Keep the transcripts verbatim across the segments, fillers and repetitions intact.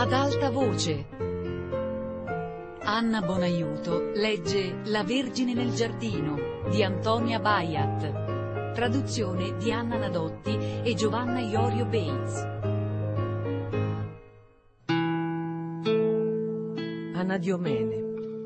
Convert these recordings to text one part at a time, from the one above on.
ad alta voce. Anna Bonaiuto legge La Vergine nel giardino di Antonia Bayat, traduzione di Anna Nadotti e Giovanna Iorio Bates. Anadiomene.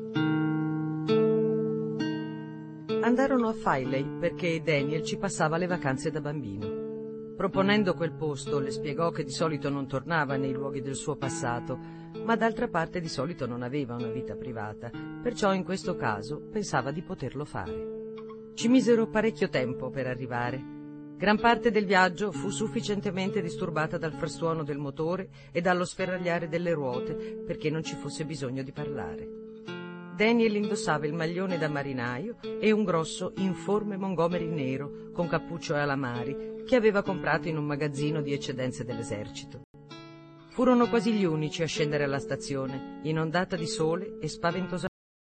Andarono a Filey perché Daniel ci passava le vacanze da bambino. Proponendo quel posto, le spiegò che di solito non tornava nei luoghi del suo passato, ma d'altra parte di solito non aveva una vita privata, perciò in questo caso pensava di poterlo fare. Ci misero parecchio tempo per arrivare. Gran parte del viaggio fu sufficientemente disturbata dal frastuono del motore e dallo sferragliare delle ruote perché non ci fosse bisogno di parlare. Daniel indossava il maglione da marinaio e un grosso informe Montgomery nero con cappuccio e alamari che aveva comprato in un magazzino di eccedenze dell'esercito. Furono quasi gli unici a scendere alla stazione, inondata di sole e spaventosamente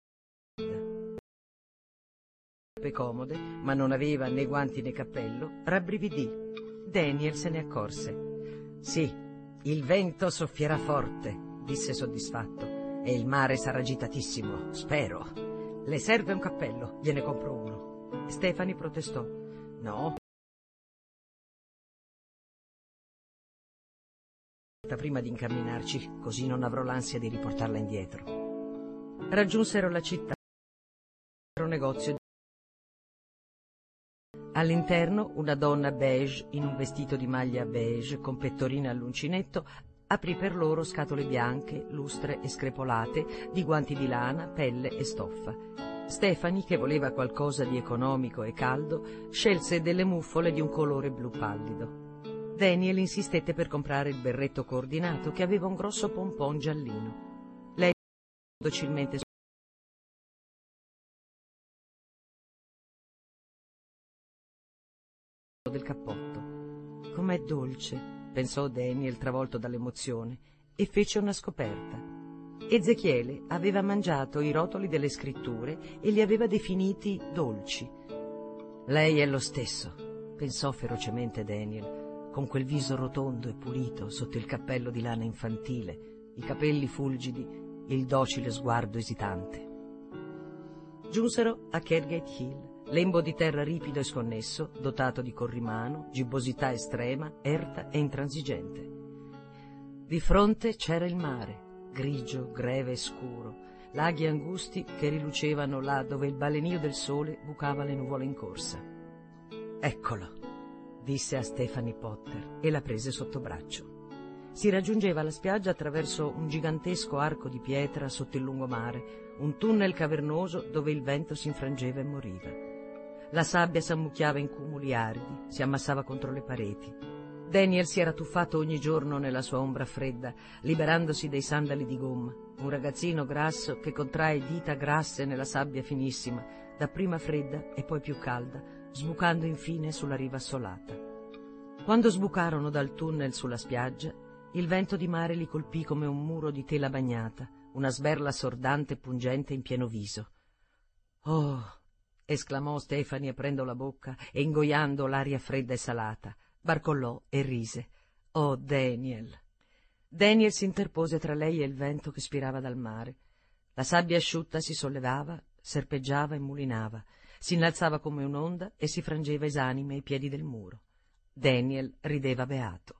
comode, ma non aveva né guanti né cappello, rabbrividì. Daniel se ne accorse. «Sì, il vento soffierà forte», disse soddisfatto. «E il mare sarà agitatissimo, spero. Le serve un cappello, gliene compro uno». Stephanie protestò. «No». Prima di incamminarci, così non avrò l'ansia di riportarla indietro. Raggiunsero la città, un negozio. All'interno una donna beige in un vestito di maglia beige con pettorina all'uncinetto aprì per loro scatole bianche, lustre e screpolate di guanti di lana, pelle e stoffa. Stephanie, che voleva qualcosa di economico e caldo, scelse delle muffole di un colore blu pallido. Daniel insistette per comprare il berretto coordinato che aveva un grosso pompon giallino. Lei docilmente del cappotto. Com'è dolce, pensò Daniel travolto dall'emozione, e fece una scoperta. Ezechiele aveva mangiato i rotoli delle scritture e li aveva definiti dolci. Lei è lo stesso, pensò ferocemente Daniel, con quel viso rotondo e pulito sotto il cappello di lana infantile, i capelli fulgidi, il docile sguardo esitante. Giunsero a Kergate Hill, lembo di terra ripido e sconnesso, dotato di corrimano, gibbosità estrema, erta e intransigente. Di fronte c'era il mare, grigio, greve e scuro, laghi angusti che rilucevano là dove il balenio del sole bucava le nuvole in corsa. «Eccolo», disse a Stephanie Potter e la prese sotto braccio. Si raggiungeva la spiaggia attraverso un gigantesco arco di pietra sotto il lungomare, un tunnel cavernoso dove il vento si infrangeva e moriva. La sabbia s'ammucchiava in cumuli aridi, si ammassava contro le pareti. Daniel si era tuffato ogni giorno nella sua ombra fredda, liberandosi dei sandali di gomma, un ragazzino grasso che contrae dita grasse nella sabbia finissima, dapprima fredda e poi più calda, sbucando infine sulla riva assolata. Quando sbucarono dal tunnel sulla spiaggia, il vento di mare li colpì come un muro di tela bagnata, una sberla assordante e pungente in pieno viso. «Oh!» esclamò Stephanie aprendo la bocca e ingoiando l'aria fredda e salata. Barcollò e rise. «Oh, Daniel!» Daniel si interpose tra lei e il vento che spirava dal mare. La sabbia asciutta si sollevava, serpeggiava e mulinava, si innalzava come un'onda e si frangeva esanime ai piedi del muro. Daniel rideva beato.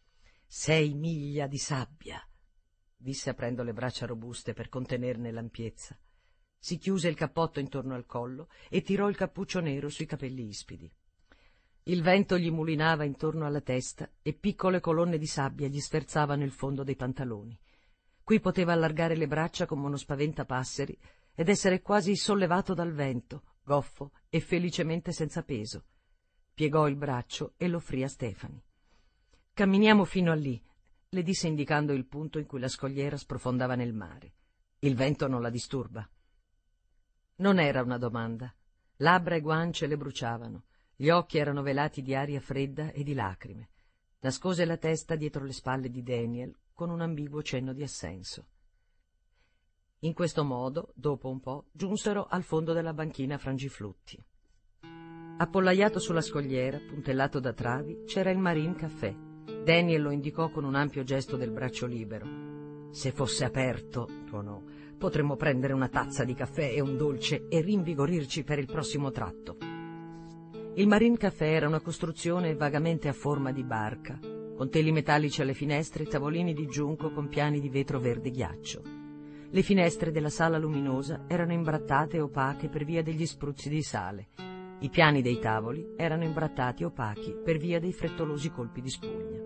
«Sei miglia di sabbia», disse aprendo le braccia robuste per contenerne l'ampiezza. Si chiuse il cappotto intorno al collo e tirò il cappuccio nero sui capelli ispidi. Il vento gli mulinava intorno alla testa e piccole colonne di sabbia gli sferzavano il fondo dei pantaloni. Qui poteva allargare le braccia come uno spaventapasseri ed essere quasi sollevato dal vento, goffo e felicemente senza peso. Piegò il braccio e l'offrì a Stephanie. «Camminiamo fino a lì», le disse indicando il punto in cui la scogliera sprofondava nel mare. «Il vento non la disturba». Non era una domanda. Labbra e guance le bruciavano. Gli occhi erano velati di aria fredda e di lacrime. Nascose la testa dietro le spalle di Daniel con un ambiguo cenno di assenso. In questo modo, dopo un po', giunsero al fondo della banchina frangiflutti. Appollaiato sulla scogliera, puntellato da travi, c'era il Marine Café. Daniel lo indicò con un ampio gesto del braccio libero. Se fosse aperto, tuonò, potremmo prendere una tazza di caffè e un dolce e rinvigorirci per il prossimo tratto. Il Marine Café era una costruzione vagamente a forma di barca, con teli metallici alle finestre e tavolini di giunco con piani di vetro verde ghiaccio. Le finestre della sala luminosa erano imbrattate e opache per via degli spruzzi di sale. I piani dei tavoli erano imbrattati e opachi per via dei frettolosi colpi di spugna.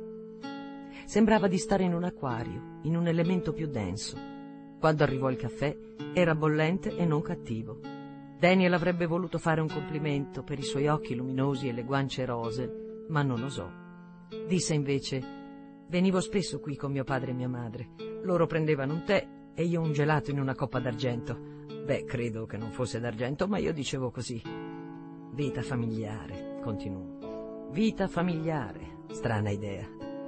Sembrava di stare in un acquario, in un elemento più denso. Quando arrivò il caffè, era bollente e non cattivo. Daniel avrebbe voluto fare un complimento per i suoi occhi luminosi e le guance rosee, ma non osò. Disse invece: «Venivo spesso qui con mio padre e mia madre. Loro prendevano un tè e io un gelato in una coppa d'argento. Beh, credo che non fosse d'argento, ma io dicevo così. Vita familiare», continuò. «Vita familiare, strana idea.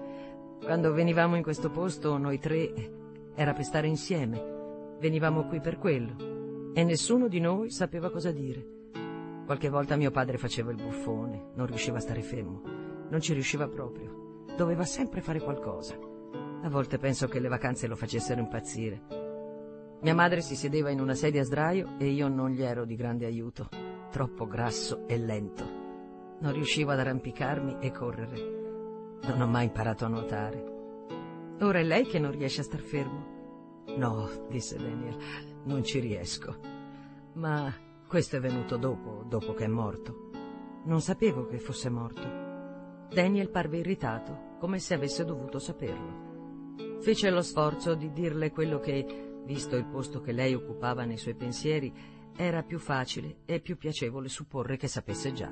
Quando venivamo in questo posto, noi tre, era per stare insieme. Venivamo qui per quello. E nessuno di noi sapeva cosa dire. Qualche volta mio padre faceva il buffone, non riusciva a stare fermo. Non ci riusciva proprio. Doveva sempre fare qualcosa. A volte penso che le vacanze lo facessero impazzire. Mia madre si sedeva in una sedia a sdraio e io non gli ero di grande aiuto. Troppo grasso e lento. Non riuscivo ad arrampicarmi e correre. Non ho mai imparato a nuotare. Ora è lei che non riesce a star fermo?» «No», disse Daniel, «non ci riesco. Ma questo è venuto dopo, dopo che è morto. Non sapevo che fosse morto». Daniel parve irritato, come se avesse dovuto saperlo. Fece lo sforzo di dirle quello che, visto il posto che lei occupava nei suoi pensieri, era più facile e più piacevole supporre che sapesse già.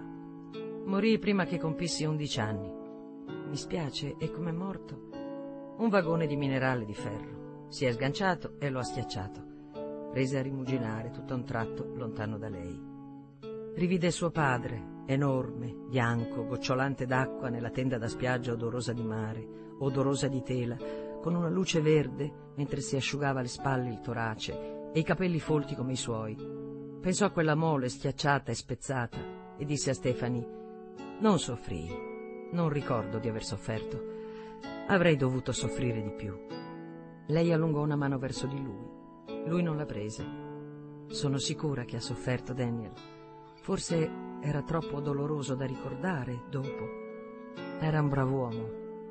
«Morì prima che compissi undici anni. Mi spiace, e com'è morto?» «Un vagone di minerale di ferro. Si è sganciato e lo ha schiacciato». Prese a rimuginare tutto a un tratto lontano da lei. Rivide suo padre, enorme, bianco, gocciolante d'acqua nella tenda da spiaggia odorosa di mare, odorosa di tela, con una luce verde mentre si asciugava le spalle il torace e i capelli folti come i suoi. Pensò a quella mole schiacciata e spezzata e disse a Stephanie: «Non soffrii. Non ricordo di aver sofferto. Avrei dovuto soffrire di più». Lei allungò una mano verso di lui. Lui non la prese. «Sono sicura che ha sofferto, Daniel. Forse era troppo doloroso da ricordare dopo. Era un brav'uomo,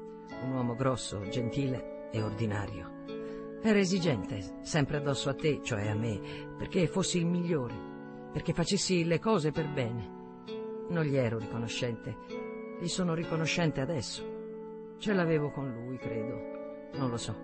un uomo grosso, gentile e ordinario. Era esigente, sempre addosso a te, cioè a me, perché fossi il migliore, perché facessi le cose per bene. Non gli ero riconoscente. Gli sono riconoscente adesso. Ce l'avevo con lui, credo. Non lo so».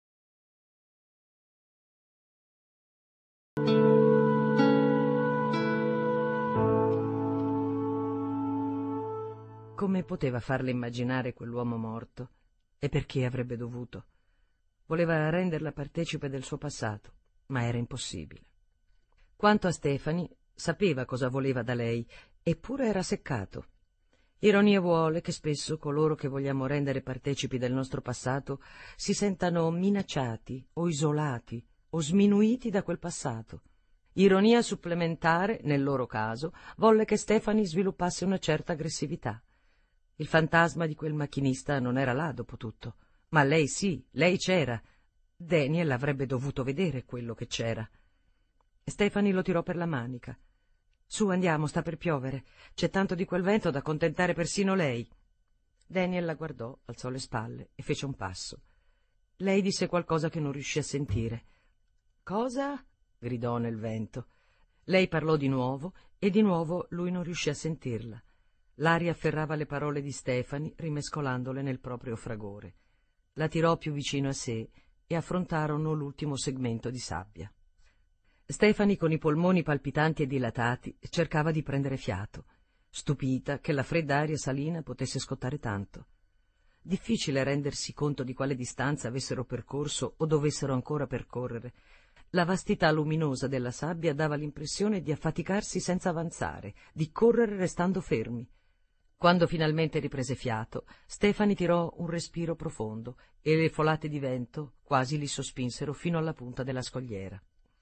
Come poteva farle immaginare quell'uomo morto? E perché avrebbe dovuto? Voleva renderla partecipe del suo passato, ma era impossibile. Quanto a Stephanie, sapeva cosa voleva da lei, eppure era seccato. Ironia vuole che spesso coloro che vogliamo rendere partecipi del nostro passato si sentano minacciati o isolati o sminuiti da quel passato. Ironia supplementare, nel loro caso, volle che Stephanie sviluppasse una certa aggressività. Il fantasma di quel macchinista non era là, dopo tutto. Ma lei sì, lei c'era. Daniel avrebbe dovuto vedere quello che c'era. Stephanie lo tirò per la manica. «Su, andiamo, sta per piovere. C'è tanto di quel vento da contentare persino lei». Daniel la guardò, alzò le spalle e fece un passo. Lei disse qualcosa che non riuscì a sentire. «Cosa?» gridò nel vento. Lei parlò di nuovo e di nuovo lui non riuscì a sentirla. L'aria afferrava le parole di Stephanie, rimescolandole nel proprio fragore. La tirò più vicino a sé e affrontarono l'ultimo segmento di sabbia. Stephanie, con i polmoni palpitanti e dilatati, cercava di prendere fiato, stupita che la fredda aria salina potesse scottare tanto. Difficile rendersi conto di quale distanza avessero percorso o dovessero ancora percorrere. La vastità luminosa della sabbia dava l'impressione di affaticarsi senza avanzare, di correre restando fermi. Quando finalmente riprese fiato, Stephanie tirò un respiro profondo e le folate di vento quasi li sospinsero fino alla punta della scogliera.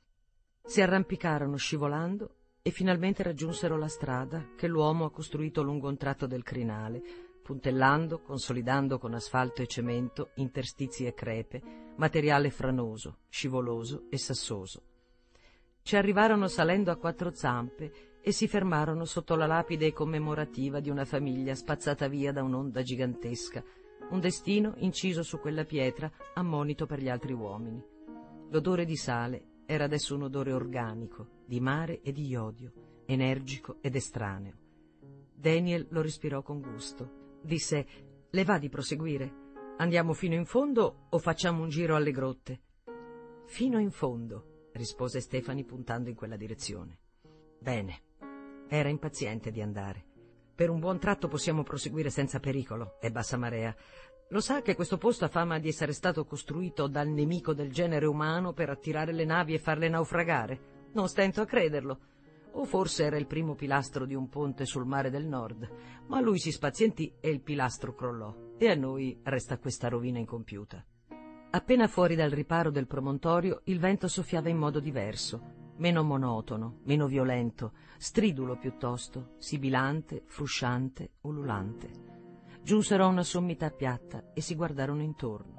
Si arrampicarono scivolando e finalmente raggiunsero la strada che l'uomo ha costruito lungo un tratto del crinale, puntellando, consolidando con asfalto e cemento interstizi e crepe, materiale franoso, scivoloso e sassoso. Ci arrivarono salendo a quattro zampe e si fermarono sotto la lapide commemorativa di una famiglia spazzata via da un'onda gigantesca, un destino inciso su quella pietra a monito per gli altri uomini. L'odore di sale era adesso un odore organico, di mare e di iodio, energico ed estraneo. Daniel lo respirò con gusto. Disse: «Le va di proseguire? Andiamo fino in fondo o facciamo un giro alle grotte?» «Fino in fondo», rispose Stefani puntando in quella direzione. «Bene». Era impaziente di andare. «Per un buon tratto possiamo proseguire senza pericolo, è bassa marea. Lo sa che questo posto ha fama di essere stato costruito dal nemico del genere umano per attirare le navi e farle naufragare? Non stento a crederlo. O forse era il primo pilastro di un ponte sul mare del nord, ma lui si spazientì e il pilastro crollò, e a noi resta questa rovina incompiuta». Appena fuori dal riparo del promontorio, il vento soffiava in modo diverso, meno monotono, meno violento, stridulo piuttosto, sibilante, frusciante, ululante. Giunsero a una sommità piatta e si guardarono intorno.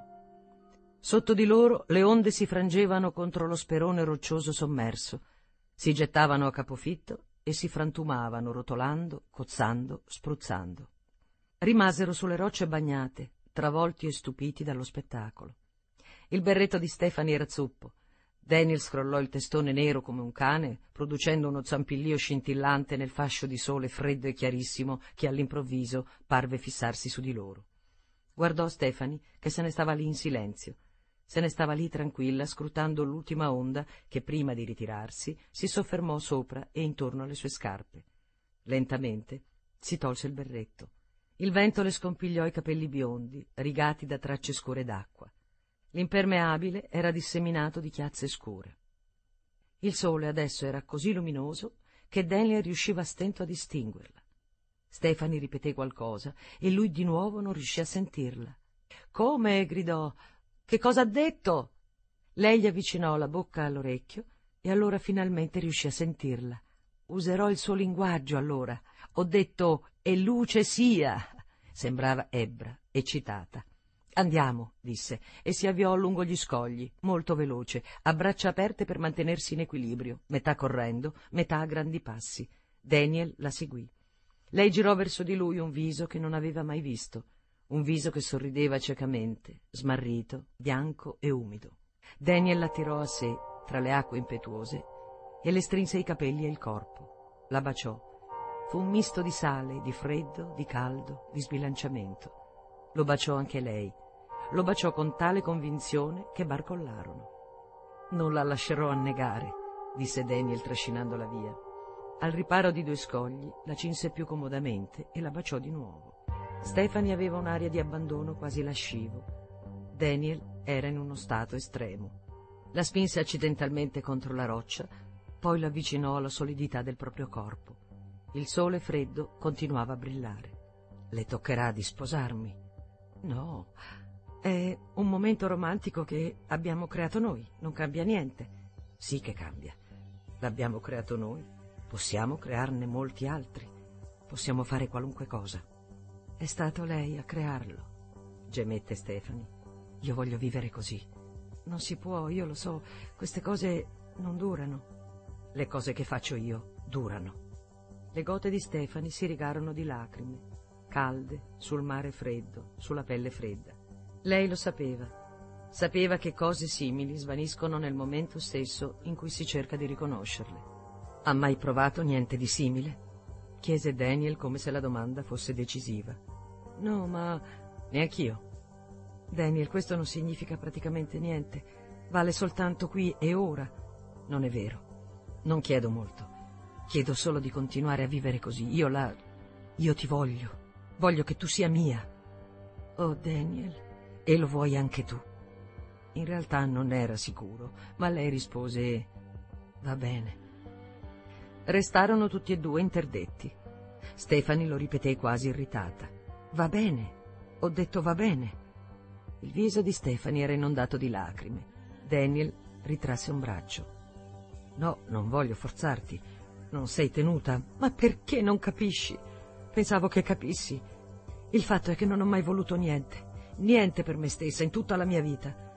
Sotto di loro le onde si frangevano contro lo sperone roccioso sommerso, si gettavano a capofitto e si frantumavano rotolando, cozzando, spruzzando. Rimasero sulle rocce bagnate, travolti e stupiti dallo spettacolo. Il berretto di Stefani era zuppo. Daniel scrollò il testone nero come un cane, producendo uno zampillio scintillante nel fascio di sole freddo e chiarissimo che all'improvviso parve fissarsi su di loro. Guardò Stefani, che se ne stava lì in silenzio. Se ne stava lì tranquilla, scrutando l'ultima onda che, prima di ritirarsi, si soffermò sopra e intorno alle sue scarpe. Lentamente si tolse il berretto. Il vento le scompigliò i capelli biondi, rigati da tracce scure d'acqua. L'impermeabile era disseminato di chiazze scure. Il sole adesso era così luminoso che Daniel riusciva a stento a distinguerla. Stefani ripeté qualcosa e lui di nuovo non riuscì a sentirla. «Come?» gridò. «Che cosa ha detto?» Lei gli avvicinò la bocca all'orecchio e allora finalmente riuscì a sentirla. «Userò il suo linguaggio allora. Ho detto "e luce sia"». Sembrava ebbra, eccitata. «Andiamo», disse, e si avviò lungo gli scogli, molto veloce, a braccia aperte per mantenersi in equilibrio, metà correndo, metà a grandi passi. Daniel la seguì. Lei girò verso di lui un viso che non aveva mai visto, un viso che sorrideva ciecamente, smarrito, bianco e umido. Daniel la tirò a sé, tra le acque impetuose, e le strinse i capelli e il corpo. La baciò. Fu un misto di sale, di freddo, di caldo, di sbilanciamento. Lo baciò anche lei. Lo baciò con tale convinzione che barcollarono. «Non la lascerò annegare», disse Daniel trascinandola via. Al riparo di due scogli la cinse più comodamente e la baciò di nuovo. Stefani aveva un'aria di abbandono quasi lascivo. Daniel era in uno stato estremo. La spinse accidentalmente contro la roccia, poi l'avvicinò alla solidità del proprio corpo. Il sole freddo continuava a brillare. «Le toccherà di sposarmi». «No, è un momento romantico che abbiamo creato noi, non cambia niente». «Sì che cambia. L'abbiamo creato noi, possiamo crearne molti altri, possiamo fare qualunque cosa». «È stato lei a crearlo», gemette Stefani. «Io voglio vivere così». «Non si può, io lo so, queste cose non durano». «Le cose che faccio io durano». Le gote di Stefani si rigarono di lacrime, calde, sul mare freddo, sulla pelle fredda. Lei lo sapeva. Sapeva che cose simili svaniscono nel momento stesso in cui si cerca di riconoscerle. «Ha mai provato niente di simile?» chiese Daniel come se la domanda fosse decisiva. «No, ma neanch'io». «Daniel, questo non significa praticamente niente. Vale soltanto qui e ora». «Non è vero. Non chiedo molto. Chiedo solo di continuare a vivere così. Io la... Io ti voglio. Voglio che tu sia mia». «Oh, Daniel, e lo vuoi anche tu?» In realtà non era sicuro, ma lei rispose: «Va bene». Restarono tutti e due interdetti. Stefani lo ripeté quasi irritata. «Va bene. Ho detto va bene». Il viso di Stefani era inondato di lacrime. Daniel ritrasse un braccio. «No, non voglio forzarti. Non sei tenuta. Ma perché non capisci? Pensavo che capissi. Il fatto è che non ho mai voluto niente. Niente per me stessa in tutta la mia vita.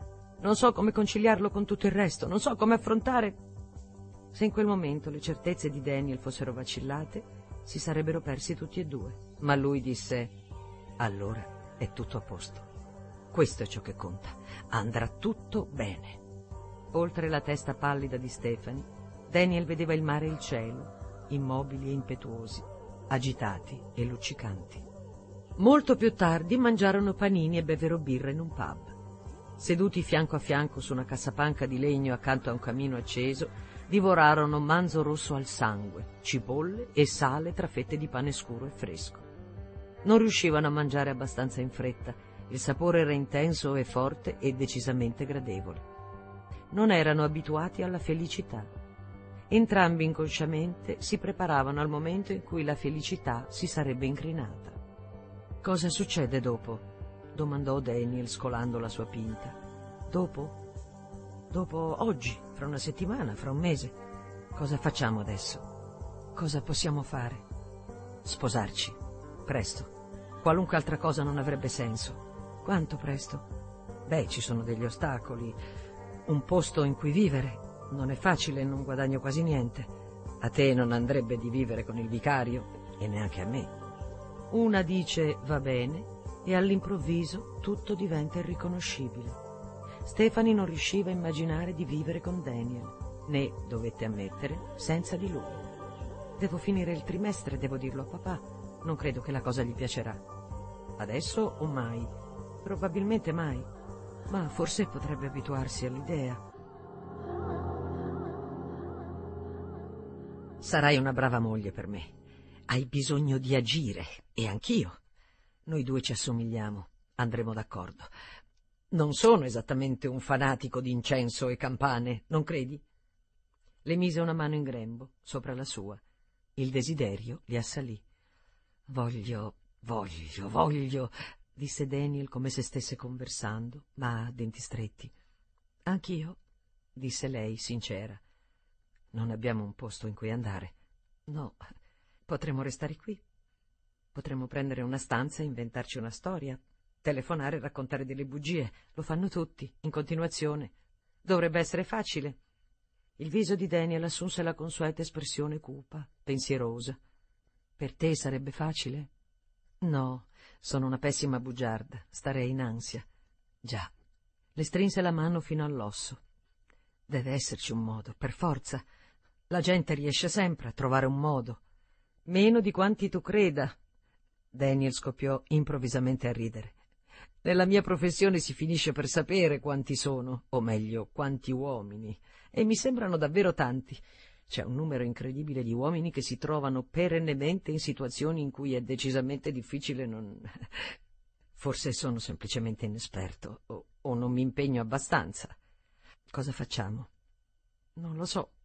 Non so come conciliarlo con tutto il resto, non so come affrontare... Se in quel momento le certezze di Daniel fossero vacillate, si sarebbero persi tutti e due. Ma lui disse: allora è tutto a posto. Questo è ciò che conta. Andrà tutto bene. Oltre la testa pallida di Stephanie, Daniel vedeva il mare e il cielo, immobili e impetuosi, agitati e luccicanti. Molto più tardi mangiarono panini e bevvero birra in un pub. Seduti fianco a fianco su una cassapanca di legno accanto a un camino acceso, divorarono manzo rosso al sangue, cipolle e sale tra fette di pane scuro e fresco. Non riuscivano a mangiare abbastanza in fretta, il sapore era intenso e forte e decisamente gradevole. Non erano abituati alla felicità. Entrambi inconsciamente si preparavano al momento in cui la felicità si sarebbe incrinata. «Cosa succede dopo?» domandò Daniel scolando la sua pinta. «Dopo? Dopo oggi, fra una settimana, fra un mese. Cosa facciamo adesso? Cosa possiamo fare? Sposarci. Presto. Qualunque altra cosa non avrebbe senso. Quanto presto? Beh, ci sono degli ostacoli. Un posto in cui vivere. Non è facile, non guadagno quasi niente. A te non andrebbe di vivere con il vicario, e neanche a me». Una dice va bene e all'improvviso tutto diventa irriconoscibile. Stephanie non riusciva a immaginare di vivere con Daniel, né, dovette ammettere, senza di lui. Devo finire il trimestre, devo dirlo a papà. Non credo che la cosa gli piacerà. Adesso o mai? Probabilmente mai. Ma forse potrebbe abituarsi all'idea. Sarai una brava moglie per me. Hai bisogno di agire, e anch'io. Noi due ci assomigliamo, andremo d'accordo. Non sono esattamente un fanatico di incenso e campane, non credi? Le mise una mano in grembo, sopra la sua. Il desiderio gli assalì. Voglio, voglio, voglio, disse Daniel come se stesse conversando, ma a denti stretti. Anch'io, disse lei, sincera. Non abbiamo un posto in cui andare. No, potremmo restare qui. Potremmo prendere una stanza e inventarci una storia. Telefonare e raccontare delle bugie. Lo fanno tutti, in continuazione. Dovrebbe essere facile. Il viso di Daniel assunse la consueta espressione cupa, pensierosa. Per te sarebbe facile? No, sono una pessima bugiarda, starei in ansia. Già. Le strinse la mano fino all'osso. Deve esserci un modo, per forza. La gente riesce sempre a trovare un modo. Meno di quanti tu creda. Daniel scoppiò improvvisamente a ridere. Nella mia professione si finisce per sapere quanti sono, o meglio, quanti uomini, e mi sembrano davvero tanti. C'è un numero incredibile di uomini che si trovano perennemente in situazioni in cui è decisamente difficile non... Forse sono semplicemente inesperto, o, o non mi impegno abbastanza. Cosa facciamo? Non lo so.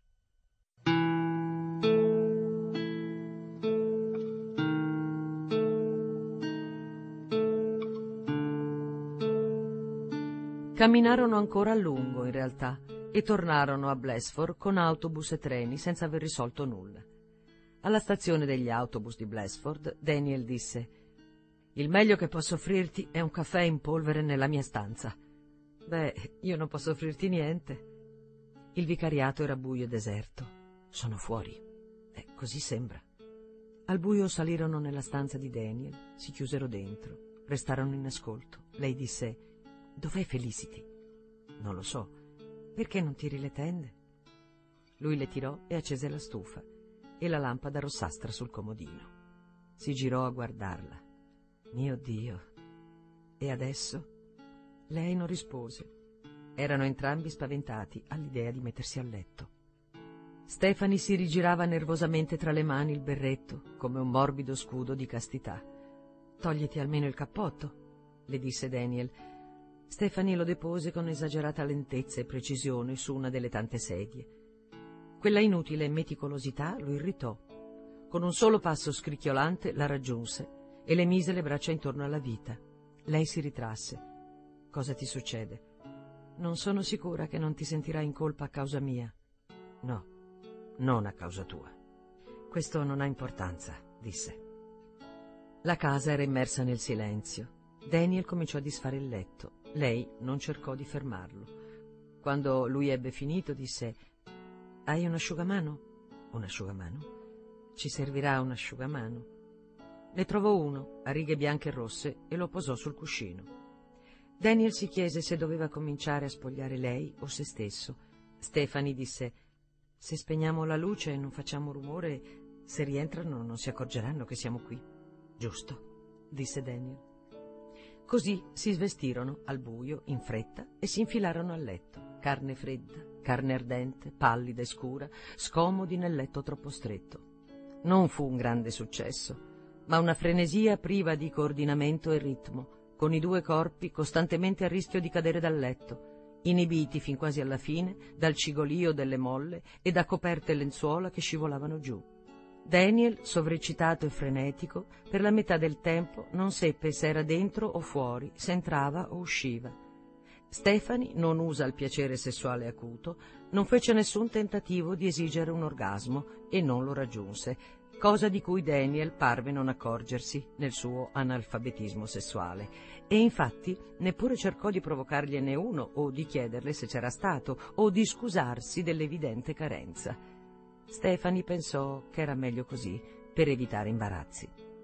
Camminarono ancora a lungo, in realtà, e tornarono a Blesford con autobus e treni senza aver risolto nulla. Alla stazione degli autobus di Blesford, Daniel disse: «Il meglio che posso offrirti è un caffè in polvere nella mia stanza». «Beh, io non posso offrirti niente». Il vicariato era buio e deserto. «Sono fuori». Eh, così sembra. Al buio salirono nella stanza di Daniel, si chiusero dentro, restarono in ascolto. Lei disse: «Dov'è Felicity?» «Non lo so». «Perché non tiri le tende?» Lui le tirò e accese la stufa e la lampada rossastra sul comodino. Si girò a guardarla. «Mio Dio! E adesso?» Lei non rispose. Erano entrambi spaventati all'idea di mettersi a letto. Stephanie si rigirava nervosamente tra le mani il berretto, come un morbido scudo di castità. «Togliti almeno il cappotto», le disse Daniel. Stephanie lo depose con esagerata lentezza e precisione su una delle tante sedie. Quella inutile meticolosità lo irritò. Con un solo passo scricchiolante la raggiunse e le mise le braccia intorno alla vita. Lei si ritrasse. «Cosa ti succede?» «Non sono sicura che non ti sentirai in colpa a causa mia». «No, non a causa tua». «Questo non ha importanza», disse. La casa era immersa nel silenzio. Daniel cominciò a disfare il letto. Lei non cercò di fermarlo. Quando lui ebbe finito, disse: «Hai un asciugamano?» «Un asciugamano? Ci servirà un asciugamano». Ne trovò uno, a righe bianche e rosse, e lo posò sul cuscino. Daniel si chiese se doveva cominciare a spogliare lei o se stesso. Stephanie disse: «Se spegniamo la luce e non facciamo rumore, se rientrano non si accorgeranno che siamo qui». «Giusto», disse Daniel. Così si svestirono al buio, in fretta, e si infilarono al letto, carne fredda, carne ardente, pallida e scura, scomodi nel letto troppo stretto. Non fu un grande successo, ma una frenesia priva di coordinamento e ritmo, con i due corpi costantemente a rischio di cadere dal letto, inibiti fin quasi alla fine dal cigolio delle molle e da coperte e lenzuola che scivolavano giù. Daniel, sovreccitato e frenetico, per la metà del tempo non seppe se era dentro o fuori, se entrava o usciva. Stephanie, non usa al piacere sessuale acuto, non fece nessun tentativo di esigere un orgasmo e non lo raggiunse, cosa di cui Daniel parve non accorgersi nel suo analfabetismo sessuale, e infatti neppure cercò di provocargliene uno o di chiederle se c'era stato o di scusarsi dell'evidente carenza. Stephanie pensò che era meglio così, per evitare imbarazzi.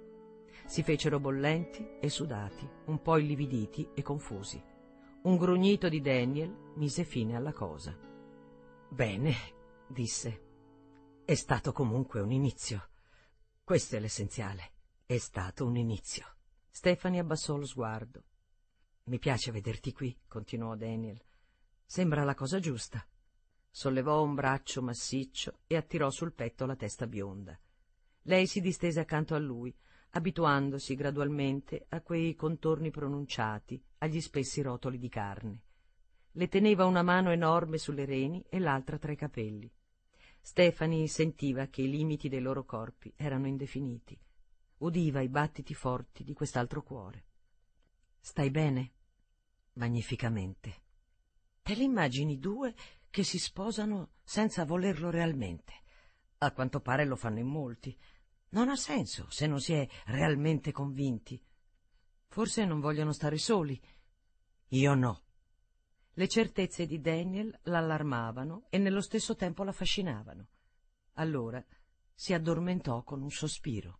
Si fecero bollenti e sudati, un po' illividiti e confusi. Un grugnito di Daniel mise fine alla cosa. «Bene», disse, «è stato comunque un inizio. Questo è l'essenziale. È stato un inizio». Stephanie abbassò lo sguardo. «Mi piace vederti qui», continuò Daniel. «Sembra la cosa giusta». Sollevò un braccio massiccio e attirò sul petto la testa bionda. Lei si distese accanto a lui, abituandosi gradualmente a quei contorni pronunciati, agli spessi rotoli di carne. Le teneva una mano enorme sulle reni e l'altra tra i capelli. Stephanie sentiva che i limiti dei loro corpi erano indefiniti. Udiva i battiti forti di quest'altro cuore. «Stai bene?» «Magnificamente». «Te li immagini due che si sposano senza volerlo realmente? A quanto pare lo fanno in molti. Non ha senso se non si è realmente convinti. Forse non vogliono stare soli. Io no». Le certezze di Daniel l'allarmavano e nello stesso tempo la affascinavano. Allora si addormentò con un sospiro.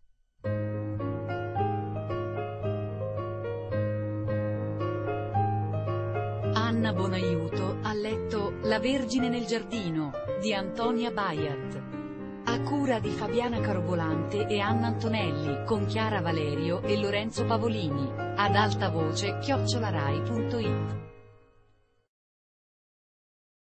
Anna Bonaiuto ha letto La Vergine nel giardino di Antonia Baiat, a cura di Fabiana Carobolante e Anna Antonelli, con Chiara Valerio e Lorenzo Pavolini, ad alta voce chiocciolarai punto it.